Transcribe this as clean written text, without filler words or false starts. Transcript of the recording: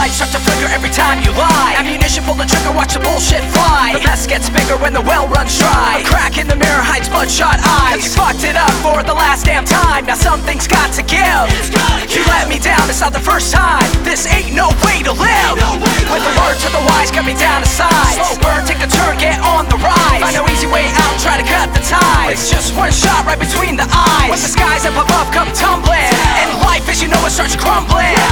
sides start to flicker every time you lie. Ammunition, pull the trigger, watch the bullshit fly. The mess gets bigger when the well runs dry. A crack in the mirror hides bloodshot eyes. You fucked it up for the last damn time. Now something's got to give. You let me down, it's not the first time. This ain't no way to live. With the words of the wise, cut me down to size. Slow burn, take the turn, get on the rise. Find no easy way out, try to cut the ties. It's just one shot right between the eyes. When the skies up above come tumbling, and life as you know it starts crumbling.